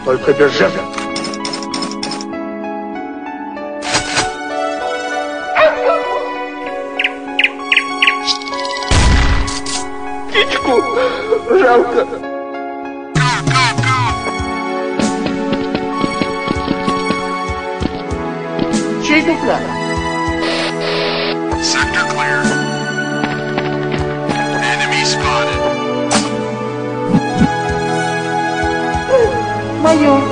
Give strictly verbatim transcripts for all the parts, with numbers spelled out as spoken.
только без жертв. Птичку жалко. Чей доклад? Sector clear. Enemy spotted. Майор.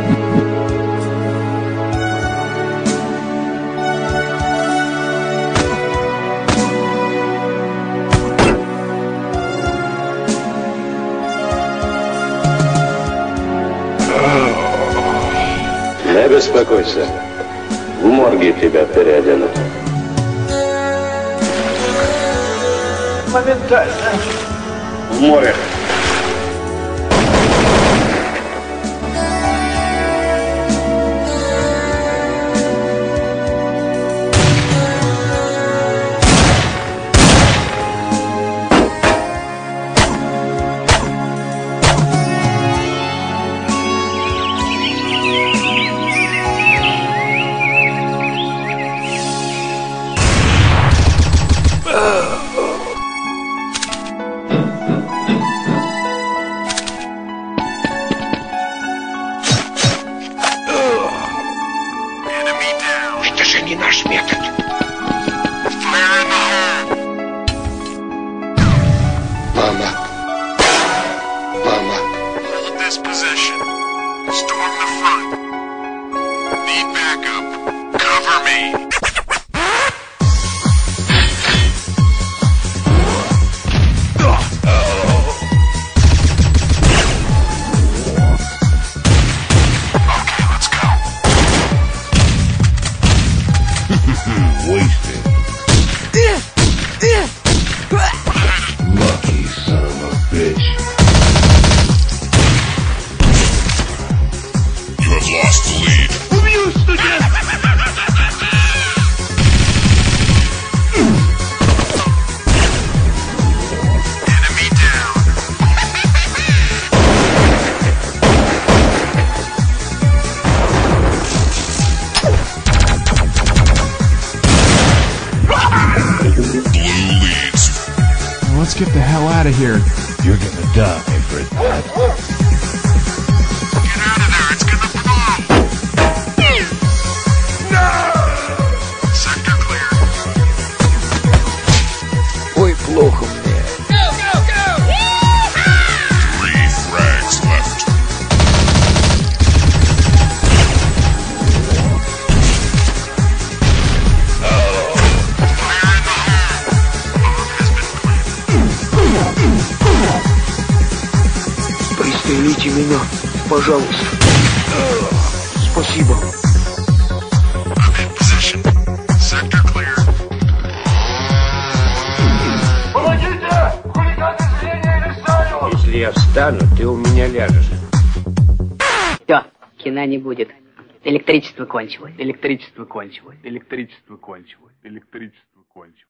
Не беспокойся. В морге тебя переоденут. Моментально. В море. Это же не наш метод. Мама. Мама. Hold this position. Storm the front. Need backup. Cover me. Okay, let's go. Wasted. Lucky son of a bitch. You have lost the lead. Убью студент! Enemy down. Blue leads. Let's get the hell out of here. You're gonna die for that. Get out of there. It's gonna blow. Sector clear. Ой, плохо мне. Three frags left. Fire in the hole. Bomb has been planted. Пристрелите меня, пожалуйста. Спасибо. I'm in position. Sector clear. Если я встану, ты у меня ляжешь. Все, кино не будет. Электричество кончилось. Электричество кончилось. Электричество кончилось. Электричество кончилось.